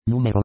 Numero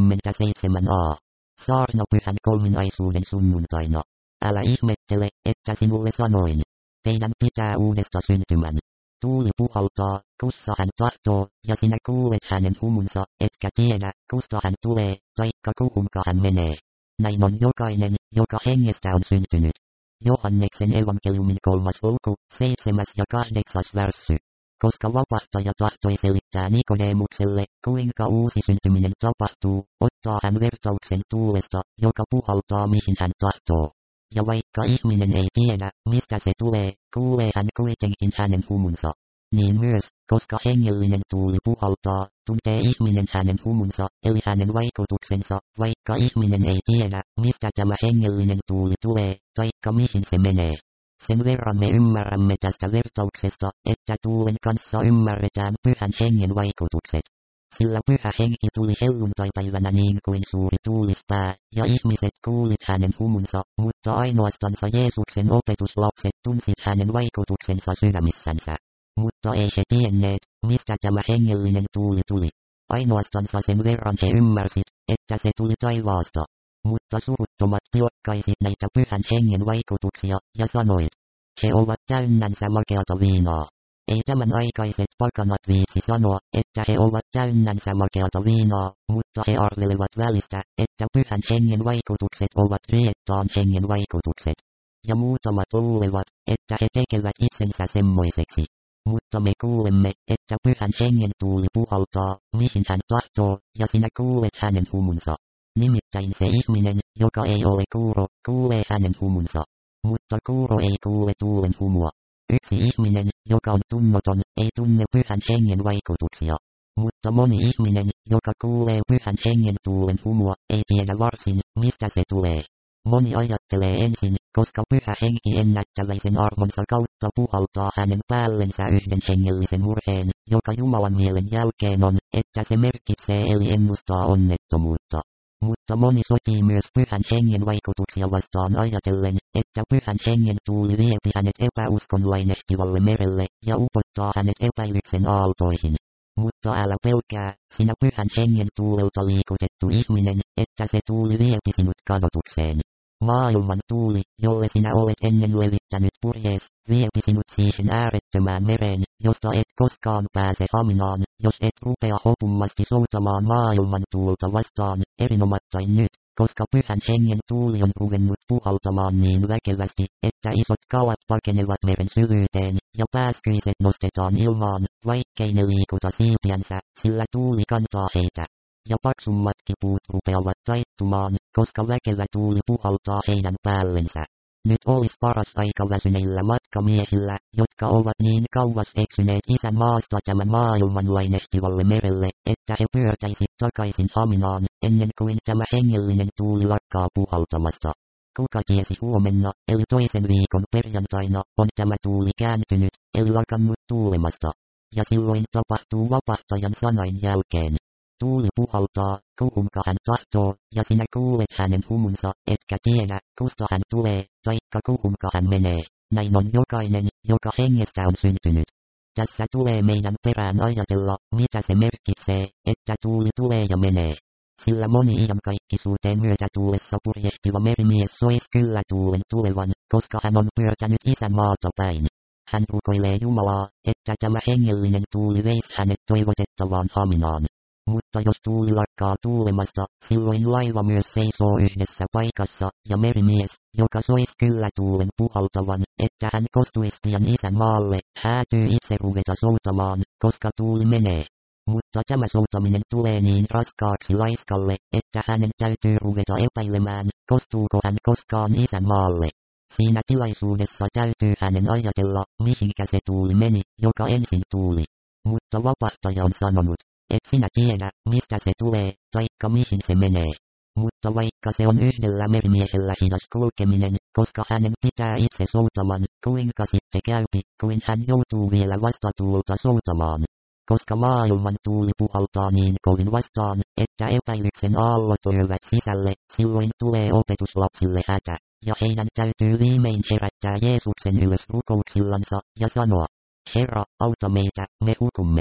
37a. Saarna Pyhän kolminaisuuden sunnuntaina. Älä ihmettele, että sinulle sanoin. Teidän pitää uudesta syntymän. Tuuli puhaltaa, kussa hän tahtoo, ja sinä kuulet hänen humunsa, etkä tiedä, kusta hän tulee, taikka kuhunka hän menee. Näin on jokainen, joka hengestä on syntynyt. Johanneksen evankeliumin 3. luku, 7. ja 8. värssy. Koska vapahtaja tahtoi selittää Nikodeemukselle, kuinka uusi syntyminen tapahtuu, ottaa hän vertauksen tuulesta, joka puhaltaa mihin hän tahtoo. Ja vaikka ihminen ei tiedä, mistä se tulee, kuulee hän kuitenkin hänen humunsa. Niin myös, koska hengellinen tuuli puhaltaa, tuntee ihminen hänen humunsa, eli hänen vaikutuksensa, vaikka ihminen ei tiedä, mistä tämä hengellinen tuuli tulee, taikka mihin se menee. Sen verran me ymmärrämme tästä vertauksesta, että tuulen kanssa ymmärretään Pyhän Hengen vaikutukset. Sillä Pyhä Henki tuli helluntaipäivänä niin kuin suuri tuulispää, ja ihmiset kuulit hänen humunsa, mutta ainoastansa Jeesuksen opetuslapset tunsit hänen vaikutuksensa sydämissänsä. Mutta ei he tienneet, mistä tämä hengellinen tuuli tuli. Ainoastansa sen verran he ymmärsivät, että se tuli taivaasta. Mutta suruttomat pilkkaisit näitä Pyhän Hengen vaikutuksia, ja sanoit, he ovat täynnänsä makeata viinaa. Ei tämän aikaiset pakanat viitsi sanoa, että he ovat täynnänsä makeata viinaa, mutta he arvelevat välistä, että Pyhän Hengen vaikutukset ovat riettaan hengen vaikutukset. Ja muutamat luulevat, että he tekevät itsensä semmoiseksi. Mutta me kuulemme, että Pyhän Hengen tuuli puhaltaa, mihin hän tahtoo, ja sinä kuulet hänen humunsa. Nimittäin se ihminen, joka ei ole kuuro, kuulee hänen humunsa. Mutta kuuro ei kuule tuulen humua. Yksi ihminen, joka on tunnoton, ei tunne Pyhän Hengen vaikutuksia. Mutta moni ihminen, joka kuulee Pyhän Hengen tuulen humua, ei tiedä varsin, mistä se tulee. Moni ajattelee ensin, koska Pyhä Henki ennättäväisen armonsa kautta puhaltaa hänen päällensä yhden hengellisen murheen, joka Jumalan mielen jälkeen on, että se merkitsee eli ennustaa onnettomuutta. Mutta moni sotii myös Pyhän Hengen vaikutuksia vastaan ajatellen, että Pyhän Hengen tuuli viepi hänet epäuskon lainehtivalle merelle, ja upottaa hänet epäilyksen aaltoihin. Mutta älä pelkää, sinä Pyhän Hengen tuulelta liikutettu ihminen, että se tuuli viepi sinut kadotukseen. Maailman tuuli, jolle sinä olet ennen levittänyt purjees, viepi sinut siihen äärettömään mereen, josta et koskaan pääse haminaan, jos et rupea hopummasti soutamaan maailman tuulta vastaan, erinomattain nyt, koska Pyhän Hengen tuuli on ruvennut puhaltamaan niin väkevästi, että isot kalat pakenevat meren syvyyteen, ja pääskyiset nostetaan ilmaan, vaikkei ne liikuta siipiänsä, sillä tuuli kantaa heitä. Ja paksummatkin puut rupeavat taittumaan, koska väkevä tuuli puhaltaa heidän päällensä. Nyt olis paras aika väsyneillä matkamiehillä, jotka ovat niin kauas eksyneet isän maasta tämän maailman lainehtivalle merelle, että he pyörtäisi takaisin haminaan, ennen kuin tämä hengellinen tuuli lakkaa puhaltamasta. Kuka tiesi huomenna, eli toisen viikon perjantaina, on tämä tuuli kääntynyt, eli lakannut tuulemasta. Ja silloin tapahtuu vapahtajan sanain jälkeen. Tuuli puhaltaa, kuhunka hän tahtoo, ja sinä kuulet hänen humunsa, etkä tiedä, kusta hän tulee, taikka kuhunka hän menee. Näin on jokainen, joka hengestä on syntynyt. Tässä tulee meidän perään ajatella, mitä se merkitsee, että tuuli tulee ja menee. Sillä moni iankaikkisuuteen myötätuulessa purjehtiva merimies sois kyllä tuulen tulevan, koska hän on pyörtänyt isän maata päin. Hän rukoilee Jumalaa, että tämä hengellinen tuuli veisi hänet toivotettavaan haminaan. Mutta jos tuuli lakkaa tuulemasta, silloin laiva myös seisoo yhdessä paikassa, ja merimies, joka sois kyllä tuulen puhaltavan, että hän kostuisi pian isän maalle, häätyy itse ruveta soutamaan, koska tuuli menee. Mutta tämä soutaminen tulee niin raskaaksi laiskalle, että hänen täytyy ruveta epäilemään, kostuuko hän koskaan isän maalle. Siinä tilaisuudessa täytyy hänen ajatella, mihinkä se tuuli meni, joka ensin tuuli. Mutta vapahtaja on sanonut, et sinä tiedä, mistä se tulee, taikka mihin se menee. Mutta vaikka se on yhdellä merimiehellä hidas kulkeminen, koska hänen pitää itse soutaman, kuinka sitten käypi, kuin hän joutuu vielä vastatuulta soutamaan. Koska maailman tuuli puhaltaa niin kovin vastaan, että epäilyksen aallot lyövät sisälle, silloin tulee opetuslapsille hätä, ja heidän täytyy viimein herättää Jeesuksen ylös rukouksillansa, ja sanoa, Herra, auta meitä, me hukumme.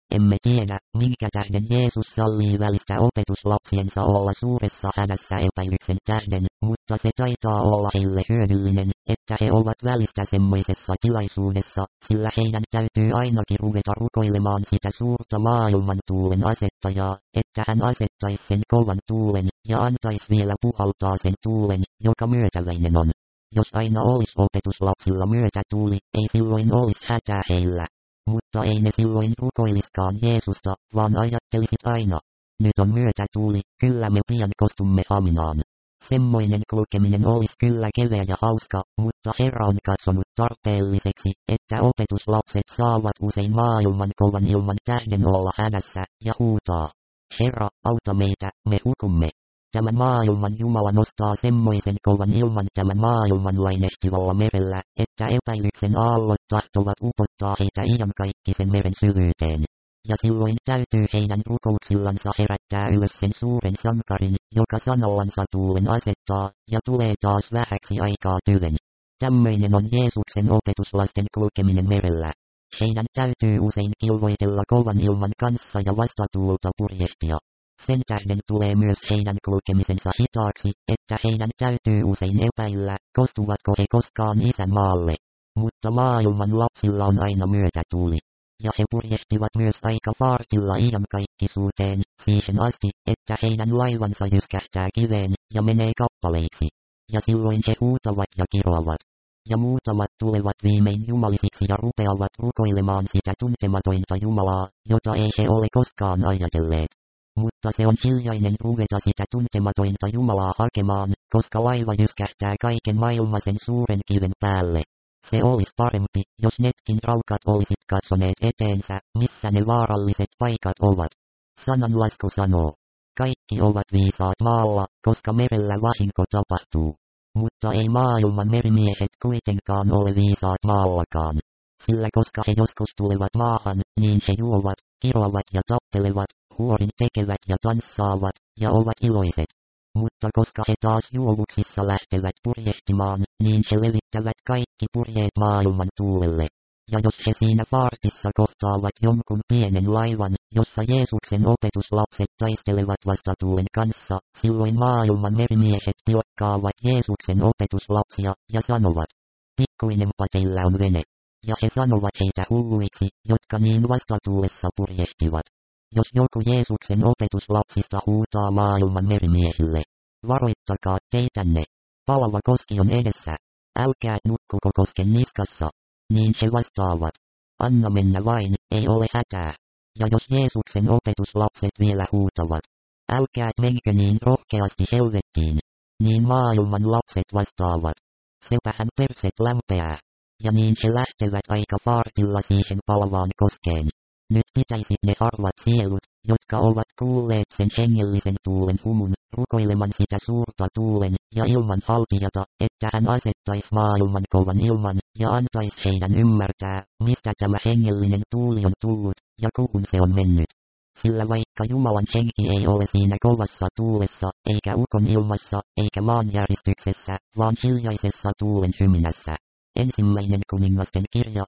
Emme tiedä, minkä tähden Jeesus sallii välistä opetuslapsiensa olla suuressa hädässä epäilyksen tähden, mutta se taitaa olla heille hyödyllinen, että he ovat välistä semmoisessa tilaisuudessa, sillä heidän täytyy ainakin ruveta rukoilemaan sitä suurta maailman tuulen asettajaa, että hän asettaisi sen kovan tuulen, ja antaisi vielä puhaltaa sen tuulen, joka myötäväinen on. Jos aina olisi opetuslapsilla myötätuuli, ei silloin olisi hätää heillä. Mutta ei ne silloin rukoiliskaan Jeesusta, vaan ajattelisit aina. Nyt on myötätuuli, kyllä me pian kostumme haminaan. Semmoinen kulkeminen olisi kyllä keveä ja hauska, mutta Herra on katsonut tarpeelliseksi, että opetuslapset saavat usein maailman kovan ilman tähden olla hädässä, ja huutaa. Herra, auta meitä, me hukumme. Tämän maailman Jumala nostaa semmoisen kovan ilman tämän maailman lainehtivalla merellä, että epäilyksen aallot tahtovat upottaa heitä iankaikkisen meren syvyyteen. Ja silloin täytyy heidän rukouksillansa herättää ylös sen suuren sankarin, joka sanallansa tuulen asettaa, ja tulee taas vähäksi aikaa tyven. Tämmöinen on Jeesuksen opetuslasten kulkeminen merellä. Heidän täytyy usein kilvoitella kovan ilman kanssa ja vastatuulta purjehtia. Sen tähden tulee myös heidän kulkemisensa hitaaksi, että heidän täytyy usein epäillä, kostuvatko he koskaan isänmaalle. Mutta maailman lapsilla on aina myötätuuli. Ja he purjehtivat myös aika faartilla iankaikkisuuteen, siihen asti, että heidän laivansa jyskähtää kiveen, ja menee kappaleiksi. Ja silloin he huutavat ja kiroavat. Ja muutamat tulevat viimein jumalisiksi ja rupeavat rukoilemaan sitä tuntematonta Jumalaa, jota ei he ole koskaan ajatelleet. Mutta se on hiljainen ruveta sitä tuntematonta Jumalaa hakemaan, koska laiva jyskähtää kaiken maailmasen suuren kiven päälle. Se olisi parempi, jos netkin raukat olisit katsoneet eteensä, missä ne vaaralliset paikat ovat. Sananlasku sanoo. Kaikki ovat viisaat maalla, koska merellä vahinko tapahtuu. Mutta ei maailman merimiehet kuitenkaan ole viisaat maallakaan. Sillä koska he joskus tulevat maahan, niin he juovat, kiroavat ja tappelevat, huorin tekevät ja tanssaavat, ja ovat iloiset. Mutta koska he taas juovuksissa lähtevät purjehtimaan, niin he levittävät kaikki purjeet maailman tuulelle. Ja jos he siinä faartissa kohtaavat jonkun pienen laivan, jossa Jeesuksen opetuslapset taistelevat vastatuulen kanssa, silloin maailman merimiehet pilkkaavat Jeesuksen opetuslapsia, ja sanovat, pikkuinenpa teillä on vene. Ja he sanovat heitä hulluiksi, jotka niin vastatuulessa purjehtivat. Jos joku Jeesuksen opetuslapsista huutaa maailman merimiehille, varoittakaa teitänne, palava koski on edessä, älkää nukkuko kosken niskassa, niin he vastaavat, anna mennä vain, ei ole hätää. Ja jos Jeesuksen opetuslapset vielä huutavat, älkää menkö niin rohkeasti helvettiin, niin maailman lapset vastaavat, sepähän perset lämpeää. Ja niin he lähtevät aika faartilla siihen palavaan koskeen. Nyt pitäisi ne harvat sielut, jotka ovat kuulleet sen hengellisen tuulen humun, rukoileman sitä suurta tuulen ja ilman haltijata, että hän asettaisi maailman kovan ilman, ja antaisi heidän ymmärtää, mistä tämä hengellinen tuuli on tullut, ja kuhun se on mennyt. Sillä vaikka Jumalan henki ei ole siinä kovassa tuulessa, eikä ukon ilmassa, eikä maanjäristyksessä, vaan hiljaisessa tuulen hyminässä. Ensimmäinen kuningasten kirja,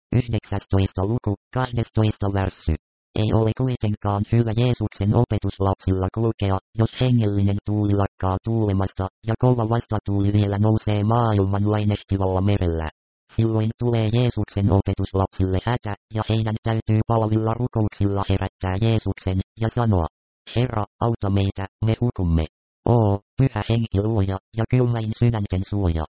19. luku, 12. värssy. Ei ole kuitenkaan hyvä Jeesuksen opetuslapsilla kulkea, jos hengellinen tuuli lakkaa tuulemasta, ja kova vastatuuli vielä nousee maailman lainehtivalla merellä. Silloin tulee Jeesuksen opetuslapsille hätä, ja heidän täytyy palavilla rukouksilla herättää Jeesuksen, ja sanoa, Herra, auta meitä, me hukumme. Pyhä henki luoja, ja kylmäin sydänten suoja.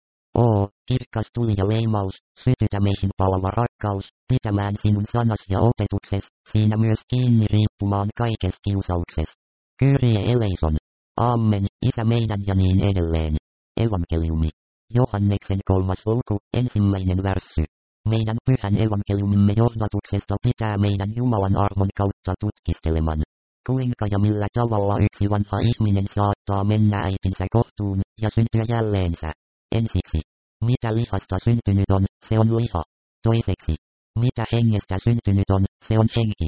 Kirkas tuli ja leimaus, sytytä meihin palava rakkaus, pitämään sinun sanas ja opetukses, siinä myös kiinni riippumaan kaikes kiusaukses. Kyrie eleison. Amen, Isä meidän ja niin edelleen. Evankeliumi. Johanneksen 3. luku, 1. värssy. Meidän pyhän evankeliumimme johdatuksesta pitää meidän Jumalan armon kautta tutkisteleman. Kuinka ja millä tavalla yksi vanha ihminen saattaa mennä äitinsä kohtuun, ja syntyä jälleensä. Ensiksi. Mitä lihasta syntynyt on, se on liha. Toiseksi. Mitä hengestä syntynyt on, se on henki.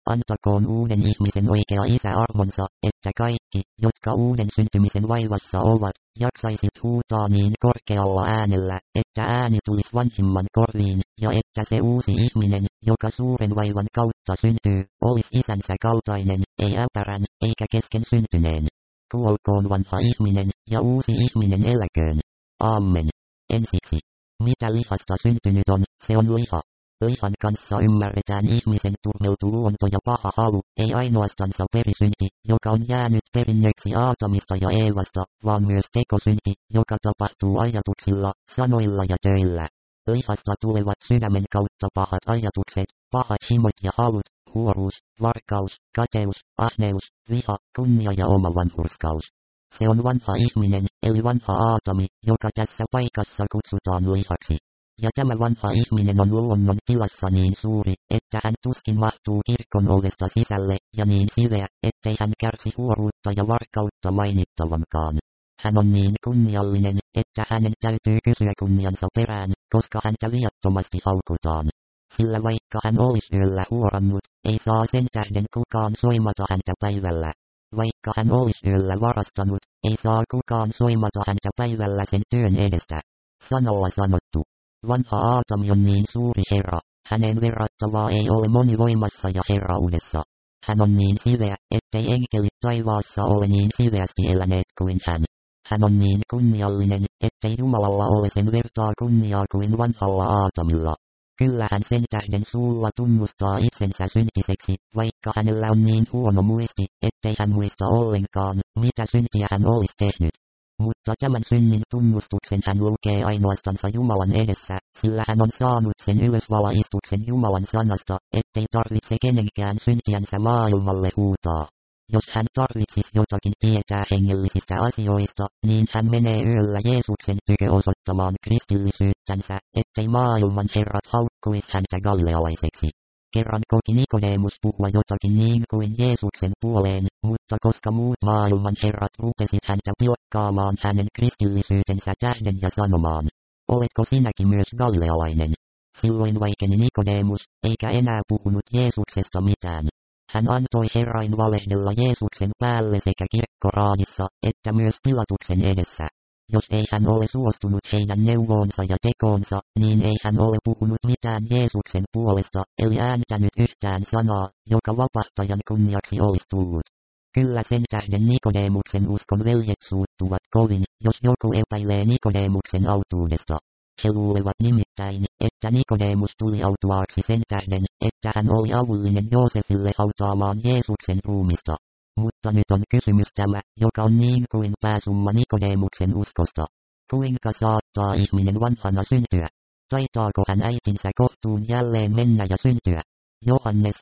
antakoon uuden ihmisen oikea Isä armonsa, että kaikki, jotka uuden syntymisen vaivassa ovat, jaksaisit huutaa niin korkealla äänellä, että ääni tulisi vanhimman korviin, ja että se uusi ihminen, joka suuren vaivan kautta syntyy, olisi isänsä kaltainen, ei äpärän, eikä kesken syntyneen. Kuolkoon vanha ihminen, ja uusi ihminen eläköön. Amen. Ensiksi. Mitä lihasta syntynyt on, se on liha. Lihan kanssa ymmärretään ihmisen turmeltu luonto ja paha halu, ei ainoastansa perisynti, joka on jäänyt perinnöksi Aatamista ja Eevasta, vaan myös tekosynti, joka tapahtuu ajatuksilla, sanoilla ja töillä. Lihasta tulevat sydämen kautta pahat ajatukset, pahat himot ja halut, huoruus, varkaus, kateus, ahneus, viha, kunnia ja oma vanhurskaus. Se on vanha ihminen, eli vanha Aatami, joka tässä paikassa kutsutaan lihaksi. Ja tämä vanha ihminen on luonnon tilassa niin suuri, että hän tuskin mahtuu kirkon ovesta sisälle, ja niin siveä, ettei hän kärsi huoruutta ja varkautta mainittavankaan. Hän on niin kunniallinen, että hänen täytyy kysyä kunniansa perään, koska häntä viattomasti haukutaan. Sillä vaikka hän olisi yöllä huorannut, ei saa sen tähden kukaan soimata häntä päivällä. Vaikka hän olisi yöllä varastanut, ei saa kukaan soimata häntä päivällä sen työn edestä. Sanalla sanottu. Vanha Aatami on niin suuri Herra, hänen verrattavaa ei ole monivoimassa ja herraudessa. Hän on niin siveä, ettei enkelit taivaassa ole niin siveästi eläneet kuin hän. Hän on niin kunniallinen, ettei Jumalalla ole sen vertaa kunniaa kuin vanhalla Aatamilla. Kyllä hän sen tähden suulla tunnustaa itsensä syntiseksi, vaikka hänellä on niin huono muisti, ettei hän muista ollenkaan, mitä syntiä hän olisi tehnyt. Mutta tämän synnin tunnustuksen hän lukee ainoastansa Jumalan edessä, sillä hän on saanut sen ylösvalaistuksen Jumalan sanasta, ettei tarvitse kenenkään syntiänsä maailmalle huutaa. Jos hän tarvitsisi jotakin tietää hengellisistä asioista, niin hän menee yöllä Jeesuksen tykö osoittamaan kristillisyyttänsä, ettei maailman herrat haukkuisi häntä galilealaiseksi. Kerran koki Nikodemus puhua jotakin niin kuin Jeesuksen puoleen, mutta koska muut maailman herrat rupesit häntä pilkkaamaan hänen kristillisyytensä tähden ja sanomaan, oletko sinäkin myös galilealainen? Silloin vaikeni Nikodemus, eikä enää puhunut Jeesuksesta mitään. Hän antoi Herrain valehdella Jeesuksen päälle sekä kirkkoraadissa, että myös Pilatuksen edessä. Jos ei hän ole suostunut heidän neuvoonsa ja tekoonsa, niin ei hän ole puhunut mitään Jeesuksen puolesta, eli ääntänyt yhtään sanaa, joka vapahtajan kunniaksi olisi tullut. Kyllä sen tähden Nikodemuksen uskon veljet suuttuvat kovin, jos joku epäilee Nikodemuksen autuudesta. He luulevat nimittäin, että Nikodemus tuli autuaaksi sen tähden, että hän oli avullinen Joosefille hautaamaan Jeesuksen ruumista. Mutta nyt on kysymys tämä, joka on niin kuin pääsumma Nikodemuksen uskosta. Kuinka saattaa ihminen vanhana syntyä? Taitaako hän äitinsä kohtuun jälleen mennä ja syntyä? Johannes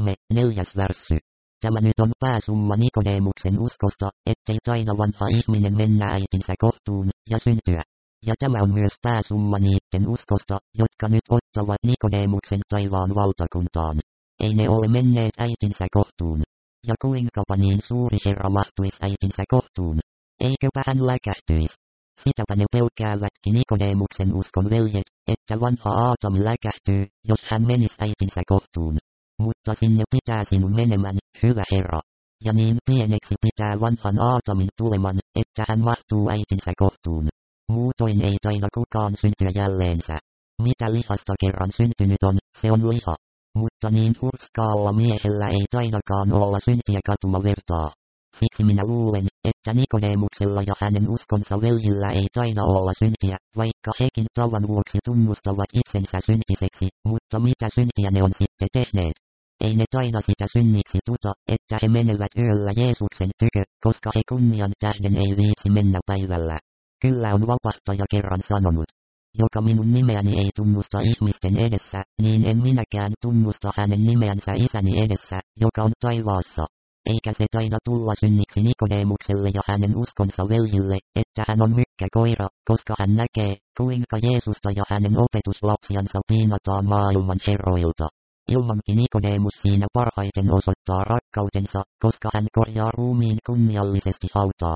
3:4 värssy. Tämä nyt on pääsumma Nikodemuksen uskosta, ettei taida vanha ihminen mennä äitinsä kohtuun ja syntyä. Ja tämä on myös pääsumma niitten uskosta, jotka nyt ottavat Nikodemuksen taivaan valtakuntaan. Ei ne ole menneet äitinsä kohtuun. Ja kuinkapa niin suuri Herra mahtuisi äitinsä kohtuun? Eiköpä hän läkähtyisi? Sitäpä ne pelkäävätkin Nikodemuksen uskon veljet, että vanha Aatami läkähtyy, jos hän menisi äitinsä kohtuun. Mutta sinne pitää sinun menemän, hyvä Herra. Ja niin pieneksi pitää vanhan Aatamin tuleman, että hän mahtuu äitinsä kohtuun. Muutoin ei taida kukaan syntyä jälleensä. Mitä lihasta kerran syntynyt on, se on liha. Mutta niin hurskaalla miehellä ei taidakaan olla syntiä katuma vertaa. Siksi minä luulen, että Nikodemuksella ja hänen uskonsa veljillä ei taida olla syntiä, vaikka hekin tavan vuoksi tunnustavat itsensä syntiseksi, mutta mitä syntiä ne on sitten tehneet? Ei ne taida sitä synniksi tuta, että he menevät yöllä Jeesuksen tykö, koska he kunnian tähden ei viitsi mennä päivällä. Kyllä on vapahtaja kerran sanonut. Joka minun nimeäni ei tunnusta ihmisten edessä, niin en minäkään tunnusta hänen nimeänsä isäni edessä, joka on taivaassa. Eikä se taida tulla synniksi Nikodemukselle ja hänen uskonsa veljille, että hän on mykkäkoira, koska hän näkee, kuinka Jeesusta ja hänen opetuslapsiansa piinataan maailman herroilta. Ilmankin Nikodemus siinä parhaiten osoittaa rakkautensa, koska hän korjaa ruumiin kunniallisesti hautaan.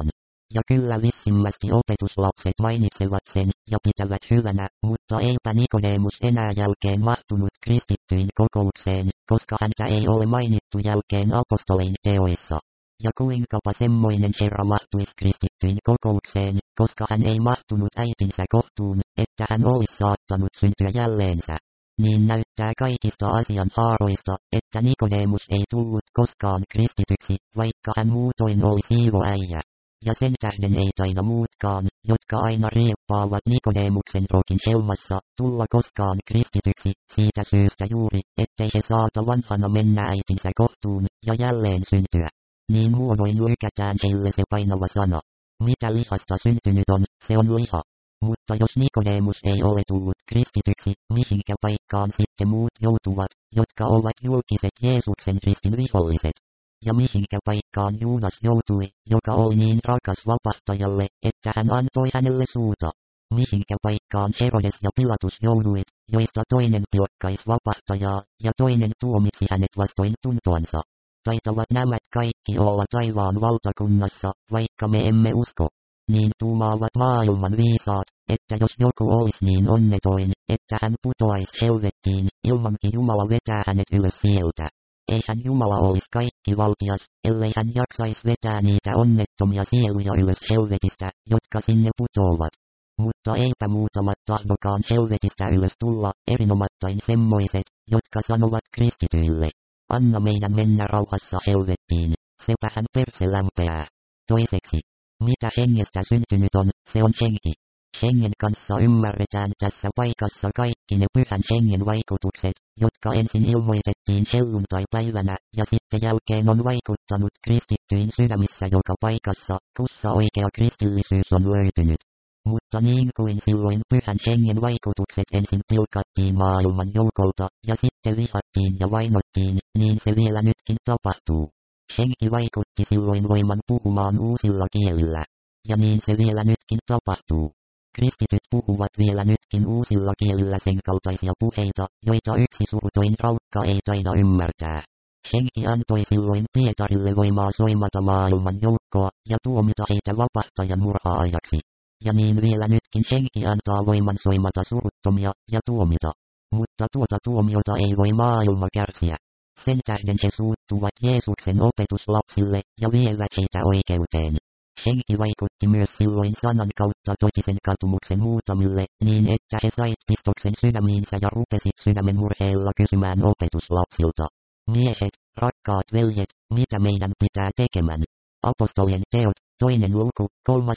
Ja kyllä vissimmästi opetuslapset mainitsevat sen ja pitävät hyvänä, mutta eipä Nikodemus enää jälkeen mahtunut kristittyjen kokoukseen, koska häntä ei ole mainittu jälkeen apostolien teoissa. Ja kuinkapa semmoinen herra mahtuisi kristittyjen kokoukseen, koska hän ei mahtunut äitinsä kohtuun, että hän olisi saattanut syntyä jälleensä. Niin näyttää kaikista asian haaroista, että Nikodemus ei tullut koskaan kristityksi, vaikka hän muutoin oli siivoäijä. Ja sen tähden ei taida muutkaan, jotka aina rieppaavat Nikodemuksen rokin helmassa, tulla koskaan kristityksi, siitä syystä juuri, ettei he saata vanhana mennä äitinsä kohtuun, ja jälleen syntyä. Niin muodoin lykätään heille se painava sana. Mitä lihasta syntynyt on, se on liha. Mutta jos Nikodemus ei ole tullut kristityksi, mihinkä paikkaan sitten muut joutuvat, jotka ovat julkiset Jeesuksen ristin viholliset? Ja mihinkä paikkaan Juudas joutui, joka oli niin rakas vapahtajalle, että hän antoi hänelle suuta? Mihinkä paikkaan Herodes ja Pilatus jouduit, joista toinen pilkkais vapahtajaa, ja toinen tuomitsi hänet vastoin tuntoansa? Taitavat nämä kaikki olla taivaan valtakunnassa, vaikka me emme usko. Niin tuumaavat maailman viisaat, että jos joku olisi niin onnetoin, että hän putoaisi helvettiin, ilmankin Jumala vetää hänet ylös sieltä. Eihän Jumala olisi kaikkivaltias, ellei hän jaksaisi vetää niitä onnettomia sieluja ylös helvetistä, jotka sinne putoavat. Mutta eipä muutamat tahdokaan helvetistä ylös tulla, erinomattain semmoiset, jotka sanovat kristityille. Anna meidän mennä rauhassa helvettiin, sepähän perse lämpeää. Toiseksi, mitä hengestä syntynyt on, se on henki. Hengen kanssa ymmärretään tässä paikassa kaikki ne pyhän hengen vaikutukset, jotka ensin ilmoitettiin helluntai-päivänä, ja sitten jälkeen on vaikuttanut kristittyjen sydämissä joka paikassa, kussa oikea kristillisyys on löytynyt. Mutta niin kuin silloin pyhän hengen vaikutukset ensin pilkattiin maailman joukolta, ja sitten vihattiin ja vainottiin, niin se vielä nytkin tapahtuu. Henki vaikutti silloin voiman puhumaan uusilla kielillä. Ja niin se vielä nytkin tapahtuu. Kristityt puhuvat vielä nytkin uusilla kielillä sen kaltaisia puheita, joita yksi surutoin raukka ei taida ymmärtää. Henki antoi silloin Pietarille voimaa soimata maailman joukkoa, ja tuomita heitä vapahtajan murhaajaksi. Ja niin vielä nytkin henki antaa voiman soimata suruttomia, ja tuomita. Mutta tuota tuomiota ei voi maailma kärsiä. Sen tähden he suuttuvat Jeesuksen opetuslapsille, ja vievät heitä oikeuteen. Henki vaikutti myös silloin sanan kautta totisen katumuksen muutamille, niin että he sait pistoksen sydämiinsä ja rupesit sydämen murheella kysymään opetuslapsilta. Miehet, rakkaat veljet, mitä meidän pitää tekemään? Apostolien teot, 2. luku,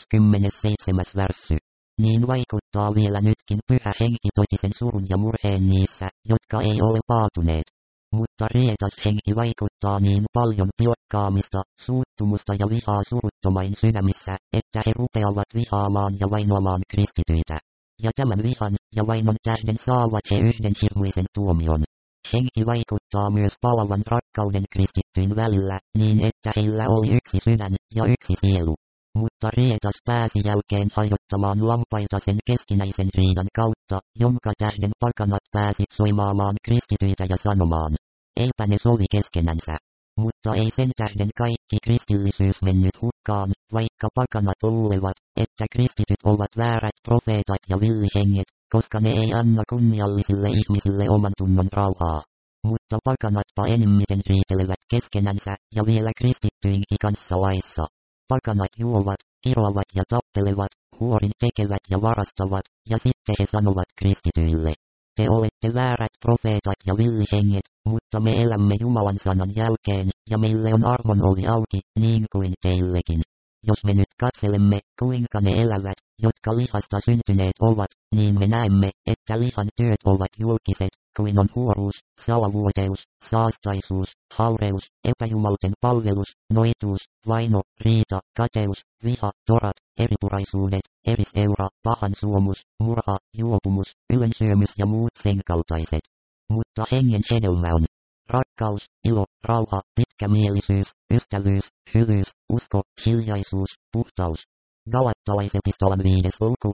37. värssy. Niin vaikuttaa vielä nytkin pyhä henki totisen surun ja murheen niissä, jotka ei ole paatuneet. Mutta rietas henki vaikuttaa niin paljon pilkkaamista, suuttumusta ja vihaa suruttomain sydämissä, että he rupeavat vihaamaan ja vainoamaan kristityitä. Ja tämän vihan ja vainon tähden saavat he yhden hirmuisen tuomion. Henki vaikuttaa myös palavan rakkauden kristittyyn välillä, niin että heillä oli yksi sydän ja yksi sielu. Mutta rietas pääsi jälkeen hajottamaan lampaita sen keskinäisen riidan kautta, jonka tähden pakanat pääsi soimaamaan kristityitä ja sanomaan. Eipä ne sovi keskenänsä. Mutta ei sen tähden kaikki kristillisyys mennyt hukkaan, vaikka pakanat luulevat, että kristityt ovat väärät profeetat ja villihenget, koska ne ei anna kunniallisille ihmisille oman tunnon rauhaa. Mutta pakanatpa enimmiten riitelevät keskenänsä, ja vielä kristittyinkin kanssa laissa. Pakanat juovat, kiroavat ja tappelevat, huorin tekevät ja varastavat, ja sitten he sanovat kristityille. Te olette väärät profeetat ja villihenget, mutta me elämme Jumalan sanan jälkeen, ja meille on armon ovi auki, niin kuin teillekin. Jos me nyt katselemme, kuinka ne elävät, jotka lihasta syntyneet ovat, niin me näemme, että lihan työt ovat julkiset, kuin on huoruus, salavuoteus, saastaisuus, haureus, epäjumalten palvelus, noituus, vaino, riita, kateus, viha, torat, eripuraisuudet, eriseura, pahansuomus, murha, juopumus, ylensyömys ja muut sen kaltaiset. Mutta hengen hedelmä on rakkaus, ilo, rauha, pitkämielisyys, ystävyys, hyvyys, usko, hiljaisuus, puhtaus. Galattalaisepistolan 5. luku,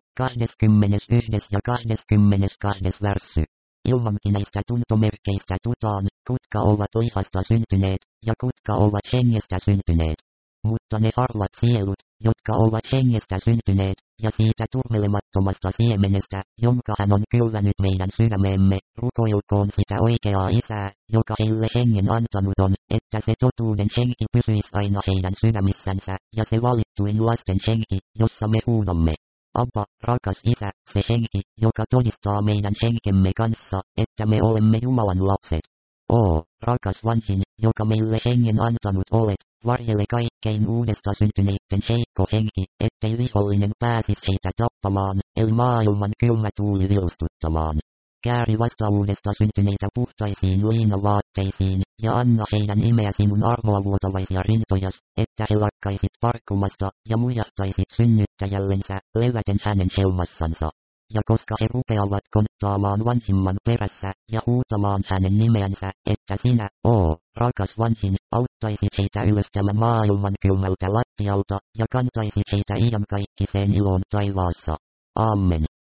21. ja 22. värssy. Ilmankin näistä tuntomerkeistä tutaan, kutka ovat lihasta syntyneet, ja kutka ovat hengestä syntyneet. mutta ne harvat sielut, jotka ovat hengestä syntyneet, ja siitä turmelemattomasta siemenestä, jonka hän on kylvänyt meidän sydämemme, rukoilkoon sitä oikeaa Isää, joka heille hengen antanut on, että se totuuden henki pysyisi aina heidän sydämissänsä, ja se valittuin lasten henki, jossa me huudamme. Abba, rakas Isä, se henki, joka todistaa meidän henkemme kanssa, että me olemme Jumalan lapset. Rakas vanhin, joka meille hengen antanut olet, varjele kaikkein uudesta syntyneitten heikko henki, ettei vihollinen pääsisi heitä tappamaan, eli maailman kylmä tuuli vilstuttamaan. Kääri vasta uudesta syntyneitä puhtaisiin liinavaatteisiin, ja anna heidän nimeä sinun armoa vuotavaisia rintojas, että he lakkaisit parkkumasta, ja mujahtaisit synnyttäjällensä, leväten hänen helmassansa. Ja koska he rupeavat konttaamaan vanhimman perässä, ja huutamaan hänen nimeänsä, että sinä, rakas vanhin, auttaisit heitä ylös tämän maailman kylmältä lattialta, ja kantaisit heitä iankaikkiseen iloon taivaassa. Amen.